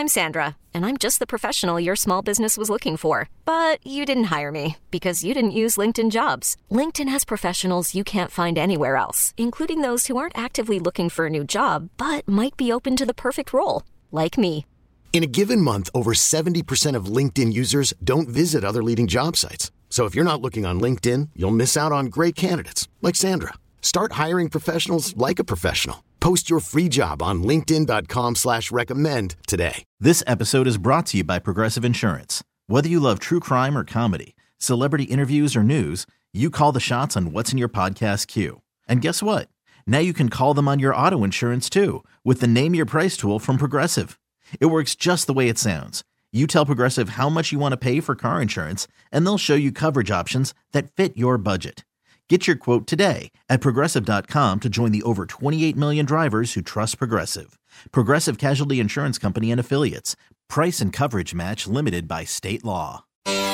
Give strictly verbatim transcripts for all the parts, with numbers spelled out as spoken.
I'm Sandra, and I'm just the professional your small business was looking for. But you didn't hire me because you didn't use LinkedIn Jobs. LinkedIn has professionals you can't find anywhere else, including those who aren't actively looking for a new job, but might be open to the perfect role, like me. In a given month, over seventy percent of LinkedIn users don't visit other leading job sites. So if you're not looking on LinkedIn, you'll miss out on great candidates like Sandra. Start hiring professionals like a professional. Post your free job on linkedin.com slash recommend today. This episode is brought to you by Progressive Insurance. Whether you love true crime or comedy, celebrity interviews or news, you call the shots on what's in your podcast queue. And guess what? Now you can call them on your auto insurance too with the Name Your Price tool from Progressive. It works just the way it sounds. You tell Progressive how much you want to pay for car insurance, and they'll show you coverage options that fit your budget. Get your quote today at Progressive dot com to join the over twenty-eight million drivers who trust Progressive. Progressive Casualty Insurance Company and Affiliates. Price and coverage match limited by state law.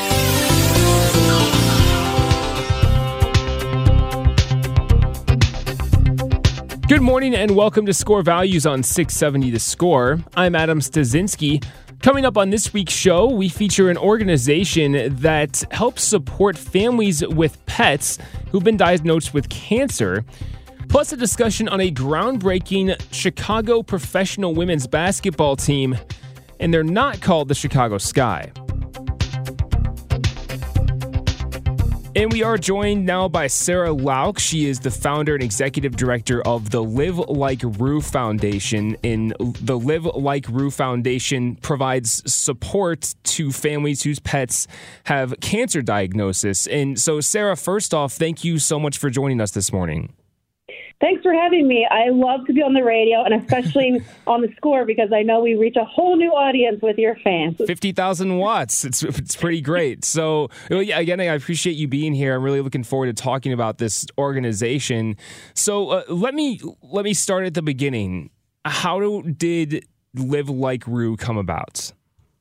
Good morning and welcome to Score Values on six seventy The Score. I'm Adam Stasinski. Coming up on this week's show, we feature an organization that helps support families with pets who've been diagnosed with cancer, plus a discussion on a groundbreaking Chicago professional women's basketball team, and they're not called the Chicago Sky. And we are joined now by Sarah Lauk. She is the founder and executive director of the Live Like Rue Foundation. And the Live Like Rue Foundation provides support to families whose pets have cancer diagnosis. And so, Sarah, first off, thank you so much for joining us this morning. Thanks for having me. I love to be on the radio, and especially on the Score, because I know we reach a whole new audience with your fans. fifty thousand watts. It's it's pretty great. So, again, I appreciate you being here. I'm really looking forward to talking about this organization. So uh, let me let me start at the beginning. How do, did Live Like Rue come about?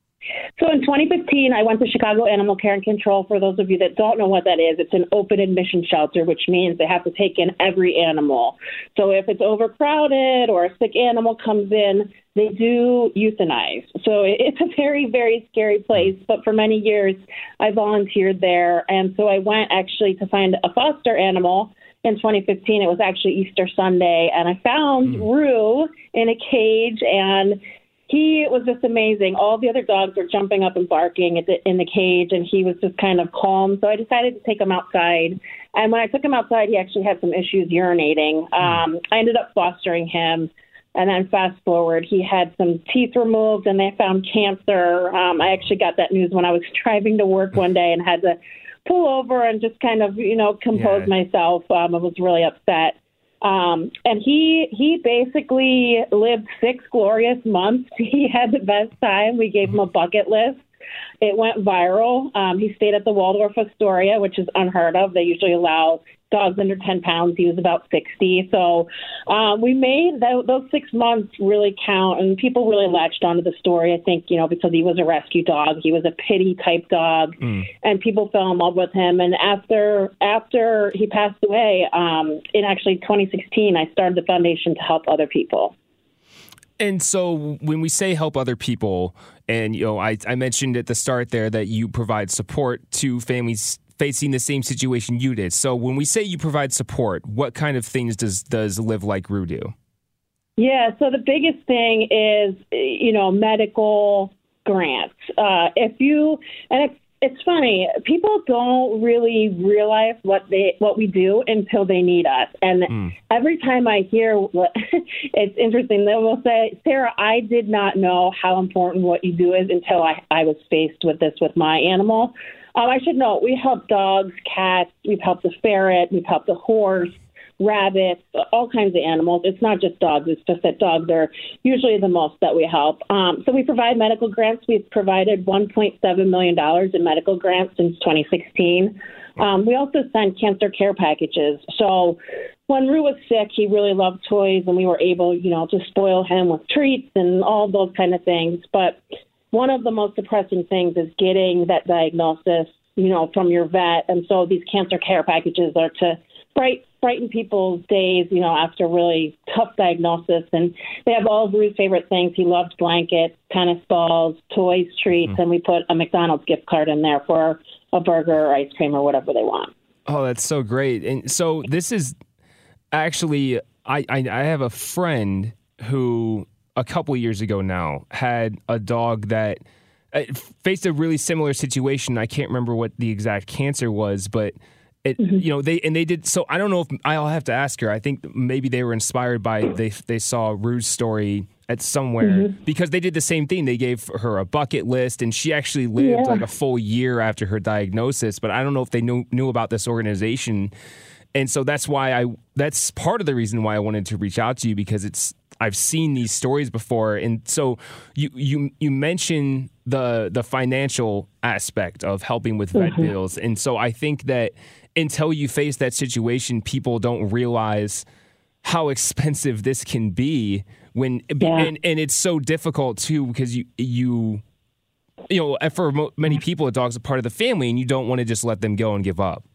So in twenty fifteen, I went to Chicago Animal Care and Control. For those of you that don't know what that is, it's an open admission shelter, which means they have to take in every animal. So if it's overcrowded or a sick animal comes in, they do euthanize. So it's a very, very scary place. But for many years, I volunteered there. And so I went actually to find a foster animal. In twenty fifteen, it was actually Easter Sunday, and I found mm. Rue in a cage, and he was just amazing. All the other dogs were jumping up and barking at the, in the cage, and he was just kind of calm. So I decided to take him outside. And when I took him outside, he actually had some issues urinating. Um, I ended up fostering him. And then fast forward, he had some teeth removed, and they found cancer. Um, I actually got that news when I was driving to work one day and had to pull over and just kind of, you know, compose yeah. myself. Um, I was really upset. Um, and he he basically lived six glorious months. He had the best time. We gave him a bucket list. It went viral. Um, he stayed at the Waldorf Astoria, which is unheard of. They usually allow dogs under ten pounds. He was about sixty. So um, we made that, those six months really count, and people really latched onto the story, I think, you know, because he was a rescue dog. He was a pity-type dog, mm. and people fell in love with him. And after after he passed away, um, in actually twenty sixteen, I started the foundation to help other people. And so when we say help other people, and, you know, I, I mentioned at the start there that you provide support to families facing the same situation you did. So when we say you provide support, what kind of things does, does Live Like Rue do? Yeah, so the biggest thing is, you know, medical grants. Uh, if you, and it's, it's funny, people don't really realize what they what we do until they need us. And mm. every time I hear, what, it's interesting, they will say, Sarah, I did not know how important what you do is until I, I was faced with this with my animal. Um, I should note, we help dogs, cats, we've helped the ferret, we've helped the horse, rabbits, all kinds of animals. It's not just dogs. It's just that dogs are usually the most that we help. Um, so we provide medical grants. We've provided one point seven million dollars in medical grants since twenty sixteen. Um, we also send cancer care packages. So when Rue was sick, he really loved toys, and we were able, you know, to spoil him with treats and all those kind of things. But one of the most depressing things is getting that diagnosis, you know, from your vet. And so these cancer care packages are to bright, brighten people's days, you know, after a really tough diagnosis. And they have all of Rue's favorite things. He loves blankets, tennis balls, toys, treats, mm-hmm. and we put a McDonald's gift card in there for a burger or ice cream or whatever they want. Oh, that's so great. And so this is actually, I, I, I have a friend who a couple years ago now had a dog that faced a really similar situation. I can't remember what the exact cancer was, but It, mm-hmm. you know, they and they did. So I don't know if I'll have to ask her. I think maybe they were inspired by they they saw Rue's story at somewhere mm-hmm. because they did the same thing. They gave her a bucket list, and she actually lived yeah. like a full year after her diagnosis. But I don't know if they knew knew about this organization, and so that's why I that's part of the reason why I wanted to reach out to you, because it's I've seen these stories before. And so you you you mentioned the the financial aspect of helping with vet mm-hmm. bills, and so I think that until you face that situation, people don't realize how expensive this can be when, yeah. and, and it's so difficult too, because you, you, you know, for mo- many people, a dog's a part of the family and you don't want to just let them go and give up.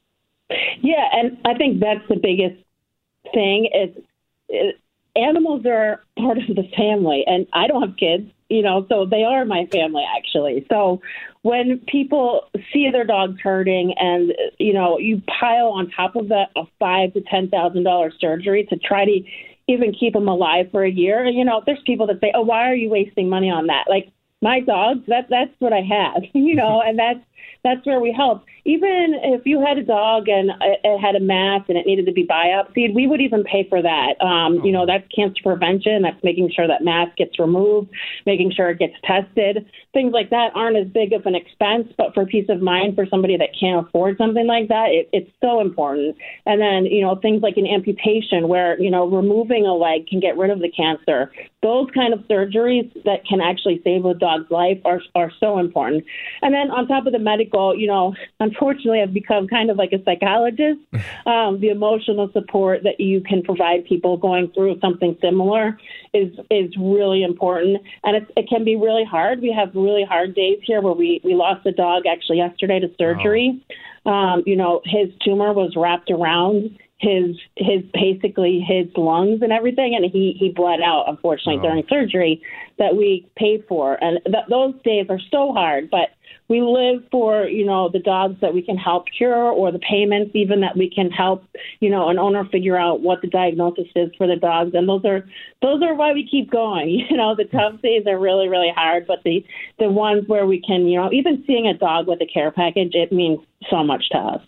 Yeah. And I think that's the biggest thing is, is animals are part of the family, and I don't have kids, you know, so they are my family actually. So when people see their dogs hurting and, you know, you pile on top of that a five to ten thousand dollar surgery to try to even keep them alive for a year, you know, there's people that say, "Oh, why are you wasting money on that?" Like my dogs, that that's what I have, you know, and that's that's where we help. Even if you had a dog and it had a mass and it needed to be biopsied, we would even pay for that. Um, oh. You know, that's cancer prevention. That's making sure that mass gets removed, making sure it gets tested. Things like that aren't as big of an expense, but for peace of mind for somebody that can't afford something like that, it, it's so important. And then, you know, things like an amputation where, you know, removing a leg can get rid of the cancer. Those kind of surgeries that can actually save a dog's life are, are so important. And then on top of the medical, you know, unfortunately, I've become kind of like a psychologist. Um, the emotional support that you can provide people going through something similar is is really important. And it, it can be really hard. We have really hard days here where we, we lost a dog actually yesterday to surgery. Oh. Um, you know, his tumor was wrapped around his his basically his lungs and everything, and he, he bled out, unfortunately, oh. during surgery that we paid for. And th- those days are so hard, but we live for, you know, the dogs that we can help cure, or the payments even that we can help, you know, an owner figure out what the diagnosis is for the dogs. And those are those are why we keep going. You know, the tough days are really, really hard, but the, the ones where we can, you know, even seeing a dog with a care package, it means so much to us.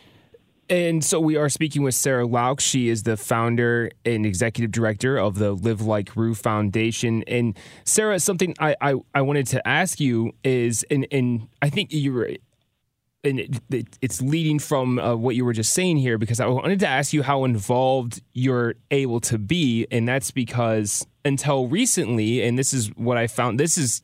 And so we are speaking with Sarah Laux. She is the founder and executive director of the Live Like Rue Foundation. And Sarah, something I, I, I wanted to ask you is, and, and I think you were, and it, it, it's leading from uh, what you were just saying here, because I wanted to ask you how involved you're able to be. And that's because until recently, and this is what I found, this is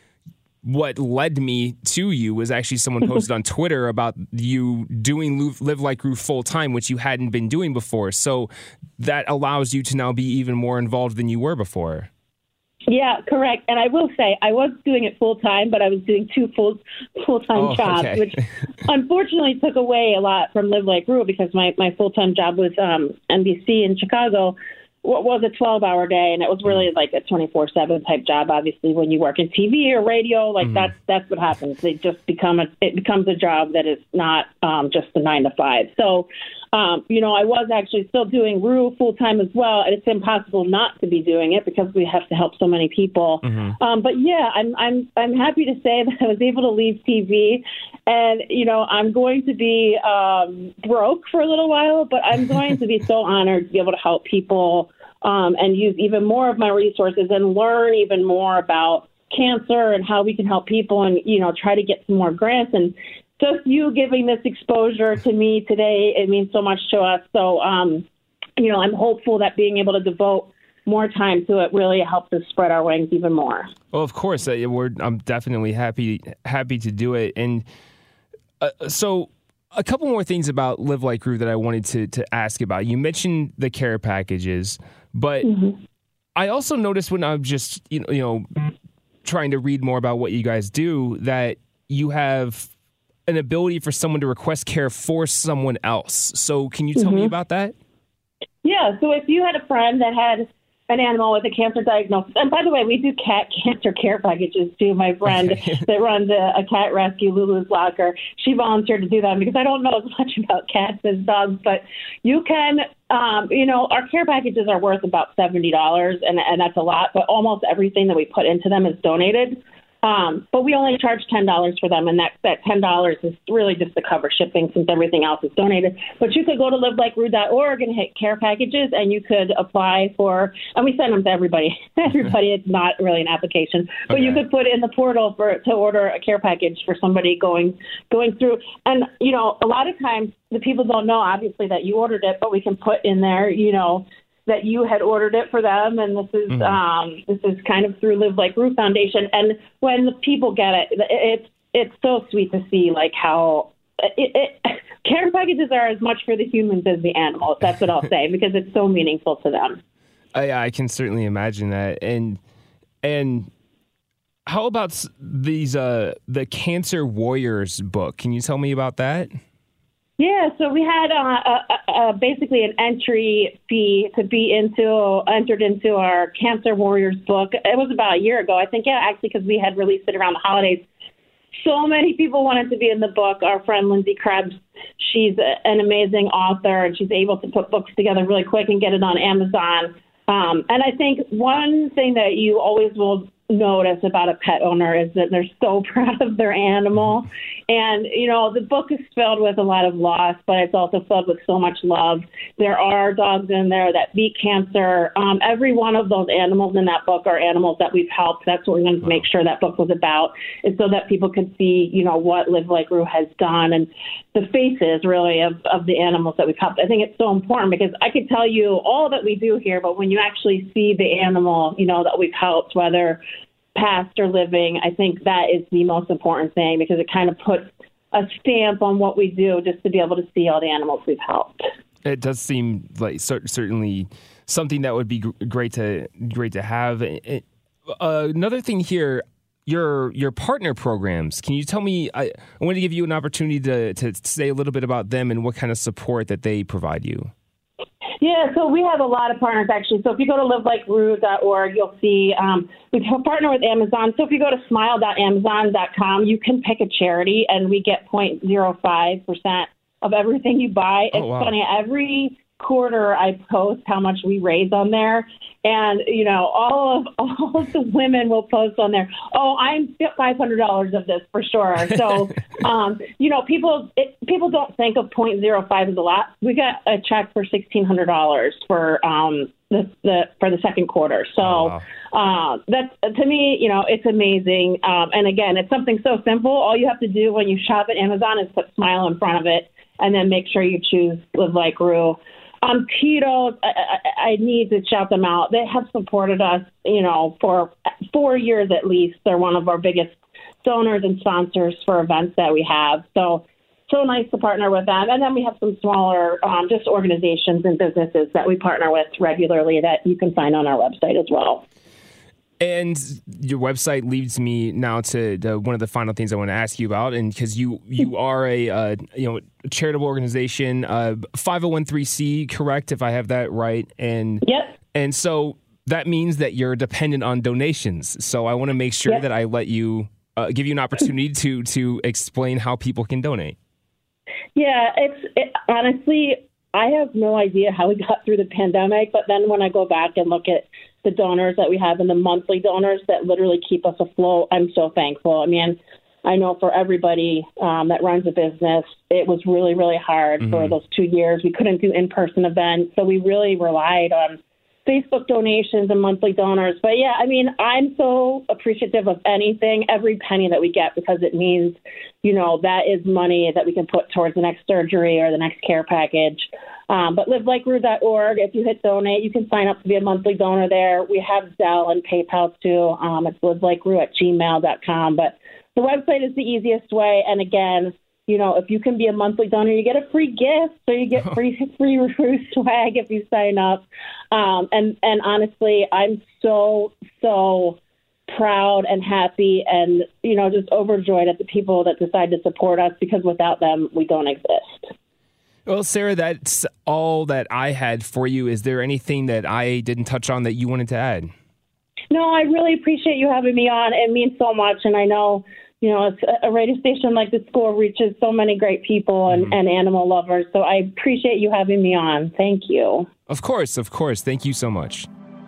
what led me to you, was actually someone posted on Twitter about you doing Live Like Rue full time, which you hadn't been doing before. So that allows you to now be even more involved than you were before. Yeah, correct. And I will say I was doing it full time, but I was doing two full full time oh, jobs, okay. which unfortunately took away a lot from Live Like Rue, because my, my full time job was um, N B C in Chicago. What was a twelve-hour day, and it was really like a twenty-four seven type job. Obviously, when you work in T V or radio, like mm-hmm. that's that's what happens. They just become a it becomes a job that is not um, just a nine to five. So, um, you know, I was actually still doing Rue full time as well, and it's impossible not to be doing it because we have to help so many people. Mm-hmm. Um, but yeah, I'm I'm I'm happy to say that I was able to leave T V, and you know, I'm going to be um, broke for a little while, but I'm going to be so honored to be able to help people. Um, and use even more of my resources and learn even more about cancer and how we can help people, and, you know, try to get some more grants. And just you giving this exposure to me today, it means so much to us. So, um, you know, I'm hopeful that being able to devote more time to it really helps us spread our wings even more. Well, of course, uh, we're, I'm definitely happy happy to do it. And uh, so a couple more things about Live Like Rue that I wanted to, to ask about. You mentioned the care packages. But mm-hmm. I also noticed when I'm just, you know, you know, trying to read more about what you guys do, that you have an ability for someone to request care for someone else. So can you tell mm-hmm. me about that? Yeah. So if you had a friend that had an animal with a cancer diagnosis, and by the way, we do cat cancer care packages too. My friend okay. that runs a, a cat rescue, Lulu's Locker, she volunteered to do that because I don't know as much about cats as dogs, but you can, um, you know, our care packages are worth about seventy dollars, and, and that's a lot, but almost everything that we put into them is donated. Um, but we only charge ten dollars for them, and that, that ten dollars is really just to cover shipping since everything else is donated. But you could go to live like rue dot org and hit care packages, and you could apply for, and we send them to everybody. everybody, it's not really an application. But okay. you could put in the portal for to order a care package for somebody going going through. And, you know, a lot of times the people don't know, obviously, that you ordered it, but we can put in there, you know, that you had ordered it for them, and this is mm-hmm. um, this is kind of through Live Like Rue Foundation. And when the people get it, it's it's so sweet to see like how it, it, care packages are as much for the humans as the animals. That's what I'll say because it's so meaningful to them. I, I can certainly imagine that. And and how about these uh, the Cancer Warriors book? Can you tell me about that? Yeah, so we had uh, a, a, basically an entry fee to be into entered into our Cancer Warriors book. It was about a year ago, I think. Yeah, actually, because we had released it around the holidays. So many people wanted to be in the book. Our friend Lindsay Krebs, she's a, an amazing author, and she's able to put books together really quick and get it on Amazon. Um, and I think one thing that you always will notice about a pet owner is that they're so proud of their animal. And, you know, the book is filled with a lot of loss, but it's also filled with so much love. There are dogs in there that beat cancer. Um, every one of those animals in that book are animals that we've helped. That's what we wanted to make sure that book was about, is so that people could see, you know, what Live Like Rue has done and the faces, really, of, of the animals that we've helped. I think it's so important because I could tell you all that we do here, but when you actually see the animal, you know, that we've helped, whether past or living, I think that is the most important thing because it kind of puts a stamp on what we do just to be able to see all the animals we've helped. It does seem like certainly something that would be great to great to have. Uh, another thing here, your your partner programs. Can you tell me? I, I want to give you an opportunity to to say a little bit about them and what kind of support that they provide you. Yeah, so we have a lot of partners, actually. So if you go to live like rue dot org, you'll see um, we partner with Amazon. So if you go to smile dot amazon dot com, you can pick a charity, and we get zero point zero five percent of everything you buy. It's oh, wow. funny. Every quarter I post how much we raise on there. And, you know, all of all of the women will post on there, oh, I'm five hundred dollars of this for sure. So, um, you know, people it, people don't think of zero point zero five as a lot. We got a check for sixteen hundred dollars for um, the, the for the second quarter. So oh, wow. uh, that's, to me, you know, it's amazing. Um, and, again, it's something so simple. All you have to do when you shop at Amazon is put Smile in front of it and then make sure you choose Live Like Rue. Um, Keto, I, I, I need to shout them out. They have supported us, you know, for four years at least. They're one of our biggest donors and sponsors for events that we have. So, so nice to partner with them. And then we have some smaller um, just organizations and businesses that we partner with regularly that you can find on our website as well. And your website leads me now to the, one of the final things I want to ask you about, and because you you are a uh, you know a charitable organization, uh, five oh one c, correct? If I have that right, and yep. and so that means that you're dependent on donations. So I want to make sure yep. that I let you uh, give you an opportunity to to explain how people can donate. Yeah, it's it, honestly, I have no idea how we got through the pandemic, but then when I go back and look at the donors that we have and the monthly donors that literally keep us afloat, I'm so thankful. I mean, I know for everybody um, that runs a business, it was really, really hard mm-hmm. for those two years. We couldn't do in-person events, so we really relied on Facebook donations and monthly donors. But, yeah, I mean, I'm so appreciative of anything, every penny that we get, because it means, you know, that is money that we can put towards the next surgery or the next care package. Um, but live like rue dot org, if you hit donate, you can sign up to be a monthly donor there. We have Zelle and PayPal, too. Um, it's live like rue at gmail dot com. But the website is the easiest way. And, again, you know, if you can be a monthly donor, you get a free gift, so you get free free Rue swag if you sign up. Um, and, and honestly, I'm so, so proud and happy and, you know, just overjoyed at the people that decide to support us, because without them, we don't exist. Well, Sarah, that's all that I had for you. Is there anything that I didn't touch on that you wanted to add? No, I really appreciate you having me on. It means so much. And I know, you know, it's a radio station like The Score reaches so many great people and, mm-hmm. and animal lovers. So I appreciate you having me on. Thank you. Of course, of course. Thank you so much.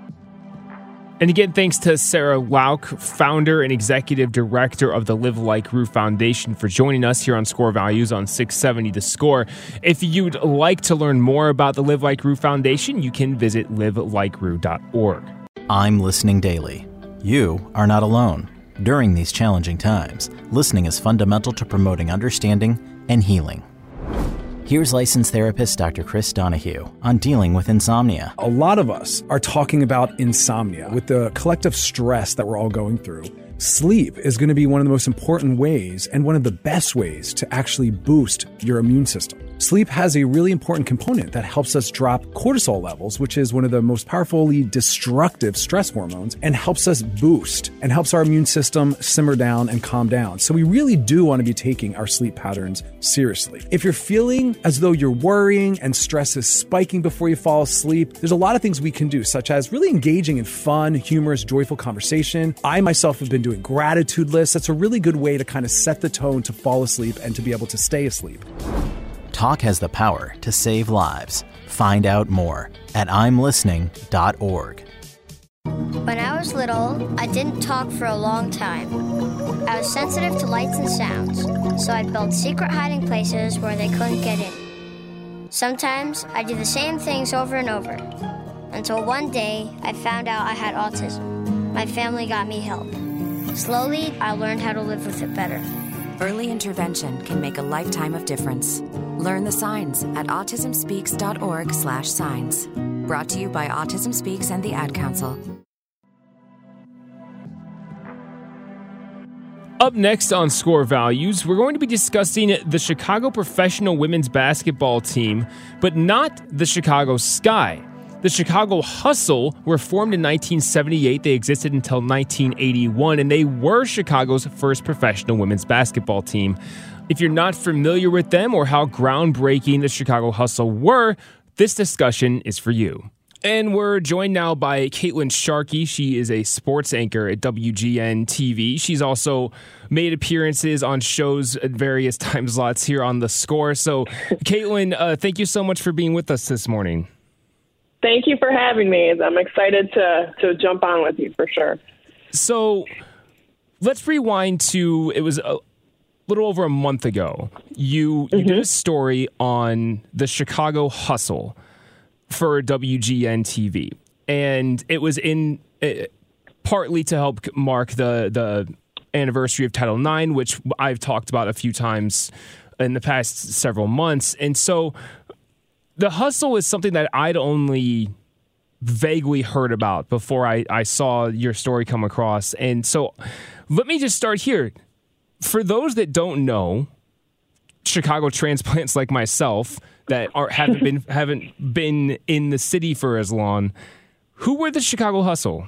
And again, thanks to Sarah Lauk, founder and executive director of the Live Like Rue Foundation, for joining us here on Score Values on six seventy The Score. If you'd like to learn more about the Live Like Rue Foundation, you can visit live like rue dot org. I'm listening daily. You are not alone. During these challenging times, listening is fundamental to promoting understanding and healing. Here's licensed therapist Doctor Chris Donahue on dealing with insomnia. A lot of us are talking about insomnia. With the collective stress that we're all going through, sleep is going to be one of the most important ways and one of the best ways to actually boost your immune system. Sleep has a really important component that helps us drop cortisol levels, which is one of the most powerfully destructive stress hormones, and helps us boost and helps our immune system simmer down and calm down. So we really do want to be taking our sleep patterns seriously. If you're feeling as though you're worrying and stress is spiking before you fall asleep, there's a lot of things we can do, such as really engaging in fun, humorous, joyful conversation. I myself have been doing gratitude lists. That's a really good way to kind of set the tone to fall asleep and to be able to stay asleep. Talk has the power to save lives. Find out more at I'm listening dot org. When I was little, I didn't talk for a long time. I was sensitive to lights and sounds, so I built secret hiding places where they couldn't get in. Sometimes I do the same things over and over, until one day I found out I had autism. My family got me help. Slowly, I learned how to live with it better. Early intervention can make a lifetime of difference. Learn the signs at autism speaks dot org slash signs. Brought to you by Autism Speaks and the Ad Council. Up next on Score Values, we're going to be discussing the Chicago professional women's basketball team, but not the Chicago Sky. The Chicago Hustle were formed in nineteen seventy-eight. They existed until nineteen eighty-one, and they were Chicago's first professional women's basketball team. If you're not familiar with them or how groundbreaking the Chicago Hustle were, this discussion is for you. And we're joined now by Caitlin Sharkey. She is a sports anchor at W G N T V. She's also made appearances on shows at various time slots here on The Score. So, Caitlin, uh, thank you so much for being with us this morning. Thank you for having me. I'm excited to to jump on with you for sure. So let's rewind to, it was a little over a month ago. You, you mm-hmm. did a story on the Chicago Hustle for W G N T V. And it was in uh, partly to help mark the, the anniversary of Title nine, which I've talked about a few times in the past several months. And so the Hustle is something that I'd only vaguely heard about before I, I saw your story come across. And so let me just start here. For those that don't know, Chicago transplants like myself that are, haven't been haven't been in the city for as long, who were the Chicago Hustle?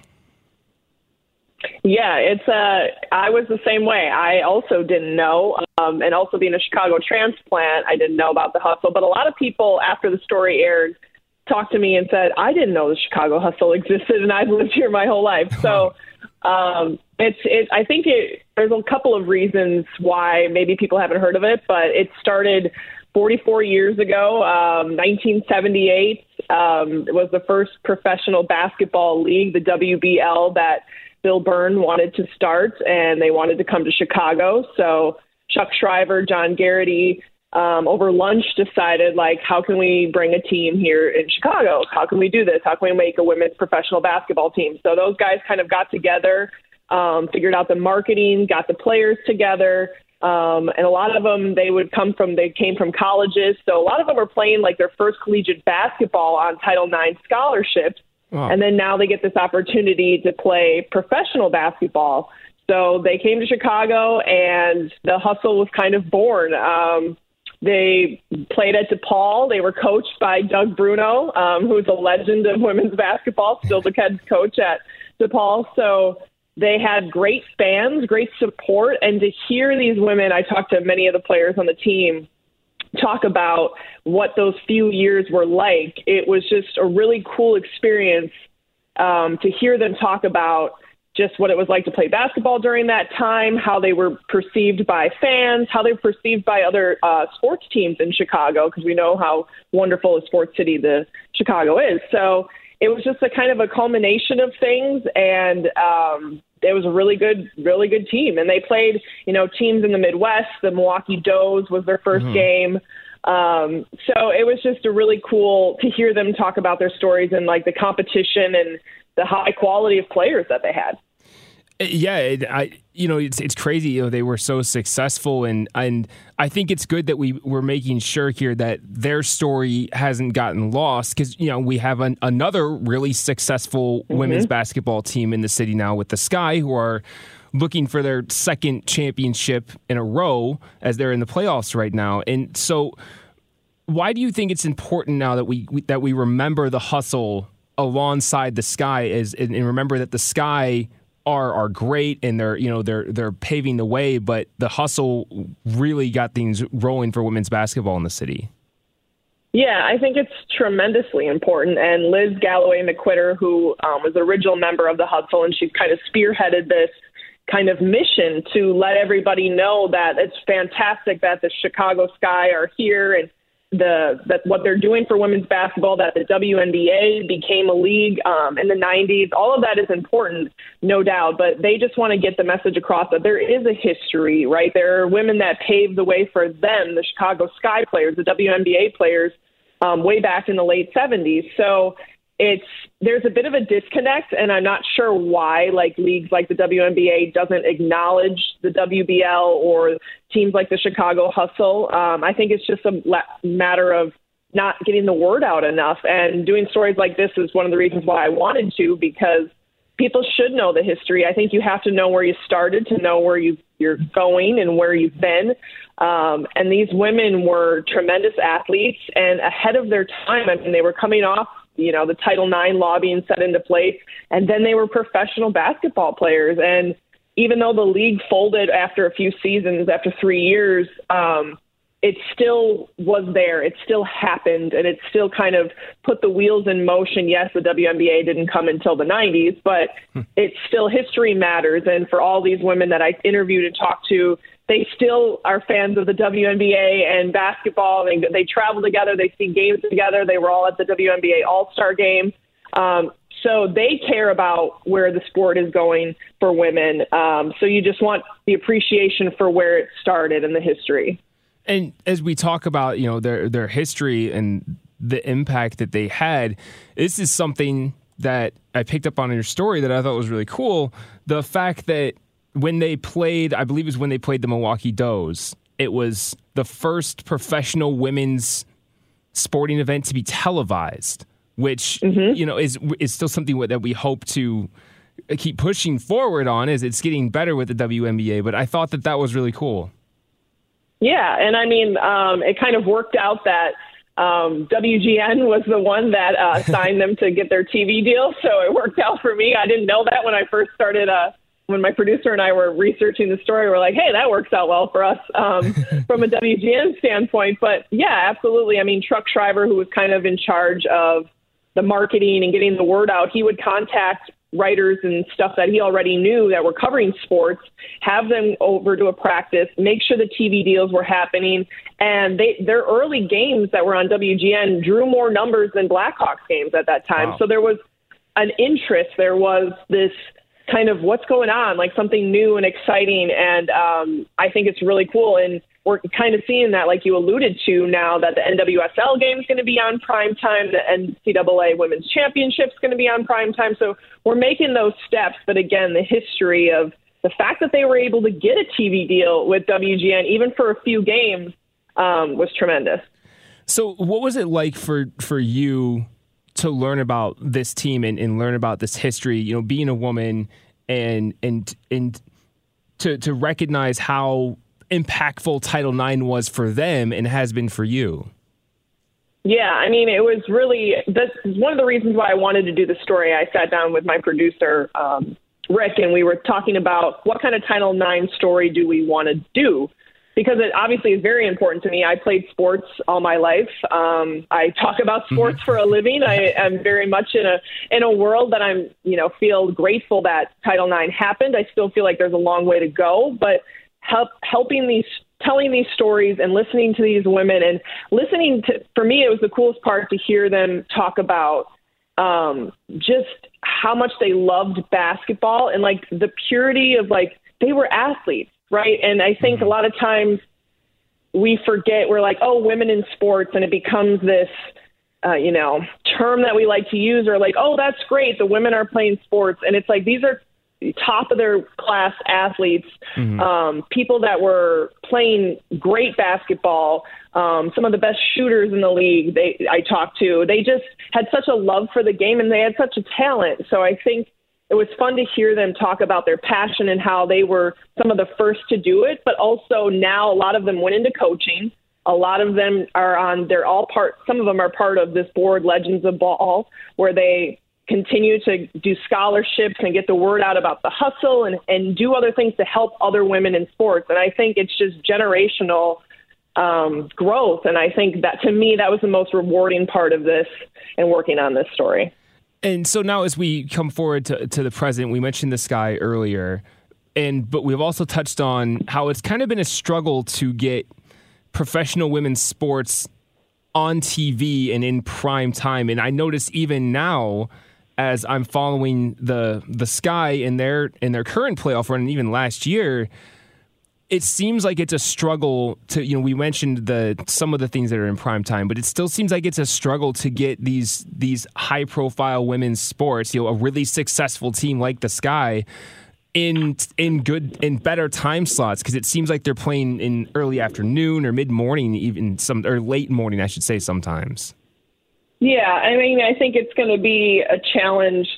Yeah, it's uh, I was the same way. I also didn't know, um, and also being a Chicago transplant, I didn't know about the Hustle. But a lot of people, after the story aired, talked to me and said, I didn't know the Chicago Hustle existed, and I've lived here my whole life. So um, it's it. I think it. There's a couple of reasons why maybe people haven't heard of it, but it started forty-four years ago, um, nineteen seventy-eight. Um, it was the first professional basketball league, the W B L, that Bill Byrne wanted to start, and they wanted to come to Chicago. So Chuck Shriver, John Garrity, um, over lunch decided, like, how can we bring a team here in Chicago? How can we do this? How can we make a women's professional basketball team? So those guys kind of got together, um, figured out the marketing, got the players together. Um, and a lot of them, they would come from, they came from colleges. So a lot of them were playing like their first collegiate basketball on Title nine scholarships. Wow. And then now they get this opportunity to play professional basketball. So they came to Chicago, and the Hustle was kind of born. Um, they played at DePaul. They were coached by Doug Bruno, um, who's a legend of women's basketball, still the head coach at DePaul. So They had great fans, great support, and to hear these women, I talked to many of the players on the team, talk about what those few years were like. It was just a really cool experience um, to hear them talk about just what it was like to play basketball during that time, how they were perceived by fans, how they were perceived by other uh, sports teams in Chicago, because we know how wonderful a sports city the Chicago is. So it was just a kind of a culmination of things, and um, it was a really good, really good team. And they played, you know, teams in the Midwest. The Milwaukee Does was their first mm-hmm. game. Um, so it was just a really cool to hear them talk about their stories and like the competition and the high quality of players that they had. Yeah, it, I you know it's it's crazy. You know, they were so successful, and and I think it's good that we we're making sure here that their story hasn't gotten lost, because you know we have an, another really successful mm-hmm. women's basketball team in the city now with the Sky, who are looking for their second championship in a row as they're in the playoffs right now. And so, why do you think it's important now that we, we that we remember the hustle alongside the Sky, as and, and remember that the Sky are are great and they're you know they're they're paving the way, but the hustle really got things rolling for women's basketball in the city? Yeah, I think it's tremendously important. And Liz Galloway McQuitter, who um, was the original member of the Hustle, and she's kind of spearheaded this kind of mission to let everybody know that it's fantastic that the Chicago Sky are here and the that what they're doing for women's basketball, that the W N B A became a league um, in the nineties. All of that is important, no doubt, but they just want to get the message across that there is a history, right? There are women that paved the way for them, the Chicago Sky players, the W N B A players, um, way back in the late seventies. So it's there's a bit of a disconnect, and I'm not sure why, like leagues like the W N B A doesn't acknowledge the W B L or teams like the Chicago Hustle. Um, I think it's just a la- matter of not getting the word out enough, and doing stories like this is one of the reasons why I wanted to, because people should know the history. I think you have to know where you started to know where you, you're going and where you've been. Um, and these women were tremendous athletes and ahead of their time. I mean, they were coming off, you know, the Title nine law being set into place, and then they were professional basketball players. And even though the league folded after a few seasons, after three years, um, it still was there. It still happened, and it still kind of put the wheels in motion. Yes, the W N B A didn't come until the nineties, but hmm. it's still history matters. And for all these women that I interviewed and talked to, they still are fans of the W N B A and basketball. They, they travel together. They see games together. They were all at the W N B A All-Star game. Um, so they care about where the sport is going for women. Um, so you just want the appreciation for where it started and the history. And as we talk about, you know, their their history and the impact that they had, this is something that I picked up on in your story that I thought was really cool. The fact that when they played, I believe it was when they played the Milwaukee Does, it was the first professional women's sporting event to be televised, which, mm-hmm. you know, is is still something that we hope to keep pushing forward on as it's getting better with the W N B A. But I thought that that was really cool. Yeah, and I mean, um, it kind of worked out that um, W G N was the one that uh, signed them to get their T V deal, so it worked out for me. I didn't know that when I first started, uh, when my producer and I were researching the story. We're like, hey, that works out well for us um, from a W G N standpoint. But yeah, absolutely. I mean, Chuck Shriver, who was kind of in charge of the marketing and getting the word out, he would contact writers and stuff that he already knew that were covering sports, have them over to a practice, make sure the T V deals were happening. And they, their early games that were on W G N drew more numbers than Blackhawks games at that time. Wow. So there was an interest. There was this kind of what's going on, like something new and exciting. And um, I think it's really cool. And we're kind of seeing that, like you alluded to, now that the N W S L game is going to be on prime time, the N C double A Women's Championship is going to be on prime time. So we're making those steps. But again, the history of the fact that they were able to get a T V deal with W G N, even for a few games, um, was tremendous. So what was it like for, for you to learn about this team and, and learn about this history, you know, being a woman and and and to to recognize how impactful Title nine was for them and has been for you? Yeah, I mean, it was really, that's one of the reasons why I wanted to do the story. I sat down with my producer, um, Rick, and we were talking about what kind of Title nine story do we want to do, because it obviously is very important to me. I played sports all my life. Um, I talk about sports mm-hmm. for a living. I am very much in a in a world that I'm, you know, feel grateful that Title nine happened. I still feel like there's a long way to go, but help helping these, telling these stories and listening to these women and listening to, for me, it was the coolest part to hear them talk about um, just how much they loved basketball and like the purity of like, they were athletes. Right. And I think a lot of times we forget, we're like, oh, women in sports. And it becomes this, uh, you know, term that we like to use, or like, oh, that's great, the women are playing sports. And it's like, these are top of their class athletes, mm-hmm. um, people that were playing great basketball, um, some of the best shooters in the league they I talked to. They just had such a love for the game and they had such a talent. So I think it was fun to hear them talk about their passion and how they were some of the first to do it, but also now a lot of them went into coaching. A lot of them are on, they're all part, some of them are part of this board, Legends of Ball, where they continue to do scholarships and get the word out about the hustle and, and do other things to help other women in sports. And I think it's just generational um, growth. And I think that, to me, that was the most rewarding part of this and working on this story. And so now as we come forward to, to the present, we mentioned the Sky earlier, and but we've also touched on how it's kind of been a struggle to get professional women's sports on T V and in prime time. And I notice even now, as I'm following the the Sky in their in their current playoff run, and even last year, it seems like it's a struggle to, you know, we mentioned the some of the things that are in prime time, but it still seems like it's a struggle to get these these high profile women's sports, you know, a really successful team like the Sky in in good in better time slots, because it seems like they're playing in early afternoon or mid morning, even some or late morning, I should say, sometimes. Yeah, I mean, I think it's going to be a challenge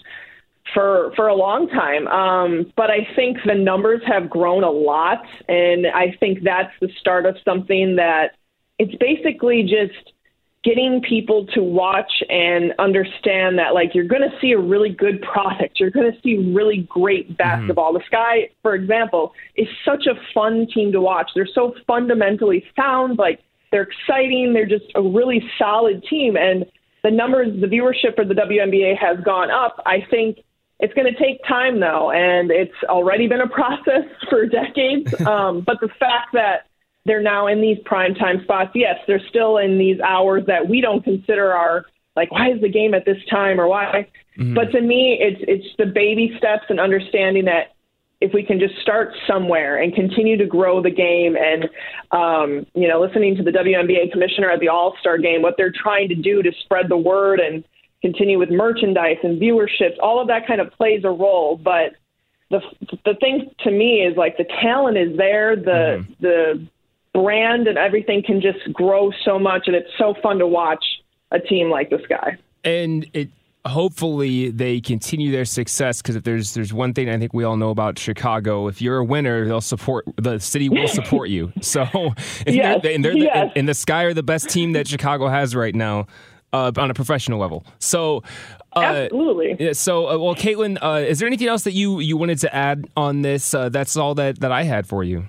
for for a long time. Um, but I think the numbers have grown a lot, and I think that's the start of something that it's basically just getting people to watch and understand that, like, you're going to see a really good product. You're going to see really great basketball. Mm-hmm. The Sky, for example, is such a fun team to watch. They're so fundamentally sound, like they're exciting. They're just a really solid team. And the numbers, the viewership for the W N B A has gone up. I think it's going to take time, though, and it's already been a process for decades. Um, but the fact that they're now in these primetime spots, yes, they're still in these hours that we don't consider are, like, why is the game at this time or why? Mm-hmm. But to me, it's it's the baby steps and understanding that if we can just start somewhere and continue to grow the game and, um, you know, listening to the W N B A commissioner at the All-Star game, what they're trying to do to spread the word and continue with merchandise and viewerships, all of that kind of plays a role. But the the thing to me is, like, the talent is there, the mm-hmm. the brand and everything can just grow so much, and it's so fun to watch a team like the Sky. And it hopefully they continue their success, because if there's there's one thing I think we all know about Chicago, if you're a winner, they'll support, the city will support you. So and yes. they're, and, they're yes. the, and, and the Sky are the best team that Chicago has right now. Uh, on a professional level. So, uh, absolutely. Yeah, so, uh, well, Caitlin, uh, is there anything else that you, you wanted to add on this? Uh, that's all that, that I had for you.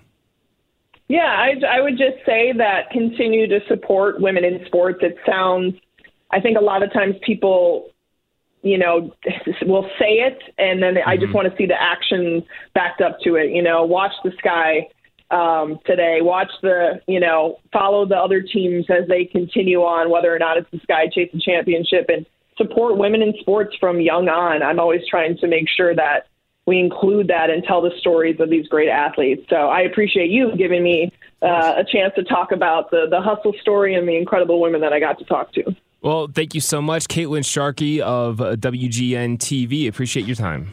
Yeah, I, I would just say that continue to support women in sports. It sounds, I think a lot of times people, you know, will say it, and then mm-hmm. I just want to see the action backed up to it. You know, watch the Sky Um, today, watch the, you know, follow the other teams as they continue on, whether or not it's the Sky Chasing Championship, and support women in sports from young on. I'm always trying to make sure that we include that and tell the stories of these great athletes. So I appreciate you giving me uh, a chance to talk about the, the hustle story and the incredible women that I got to talk to. Well, thank you so much, Caitlin Sharkey of uh, W G N T V. Appreciate your time.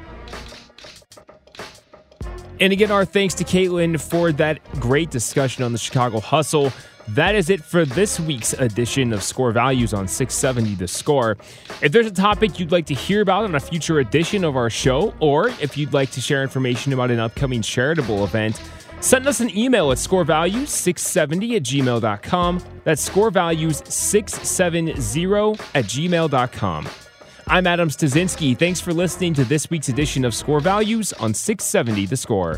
And again, our thanks to Caitlin for that great discussion on the Chicago Hustle. That is it for this week's edition of Score Values on six seventy The Score. If there's a topic you'd like to hear about on a future edition of our show, or if you'd like to share information about an upcoming charitable event, send us an email at scorevalues six seventy at gmail dot com. That's scorevalues six seventy at gmail dot com. I'm Adam Stasinski. Thanks for listening to this week's edition of Score Values on six seventy The Score.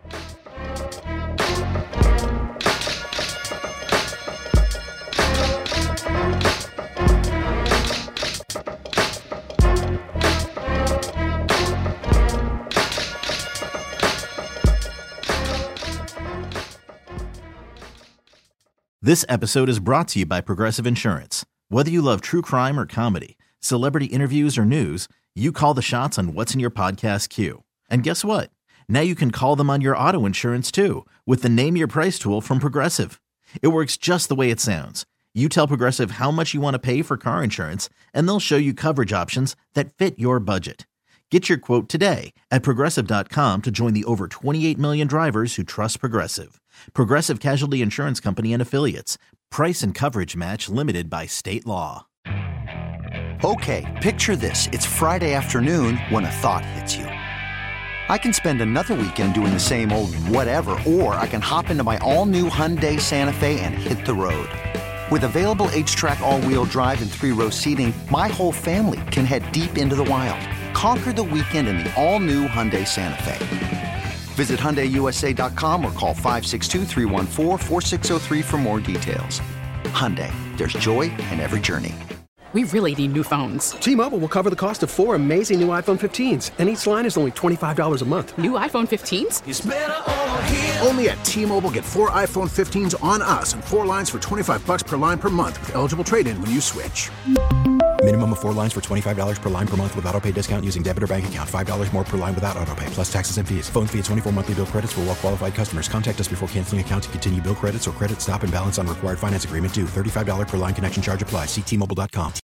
This episode is brought to you by Progressive Insurance. Whether you love true crime or comedy, celebrity interviews or news, you call the shots on what's in your podcast queue. And guess what? Now you can call them on your auto insurance too with the Name Your Price tool from Progressive. It works just the way it sounds. You tell Progressive how much you want to pay for car insurance, and they'll show you coverage options that fit your budget. Get your quote today at Progressive dot com to join the over twenty-eight million drivers who trust Progressive. Progressive Casualty Insurance Company and Affiliates. Price and coverage match limited by state law. Okay, picture this. It's Friday afternoon when a thought hits you. I can spend another weekend doing the same old whatever, or I can hop into my all-new Hyundai Santa Fe and hit the road. With available H-Track all-wheel drive and three-row seating, my whole family can head deep into the wild. Conquer the weekend in the all-new Hyundai Santa Fe. Visit Hyundai U S A dot com or call five six two, three one four, four six zero three for more details. Hyundai, there's joy in every journey. We really need new phones. T-Mobile will cover the cost of four amazing new iPhone fifteens, and each line is only twenty-five dollars a month. New iPhone fifteens? It's better over here. Only at T-Mobile, get four iPhone fifteens on us and four lines for twenty-five dollars per line per month with eligible trade-in when you switch. Minimum of four lines for twenty-five dollars per line per month with autopay discount using debit or bank account. five dollars more per line without autopay, plus taxes and fees. Phone fee at twenty-four monthly bill credits for well-qualified customers. Contact us before canceling account to continue bill credits or credit stop and balance on required finance agreement due. thirty-five dollars per line connection charge applies. See T Mobile dot com.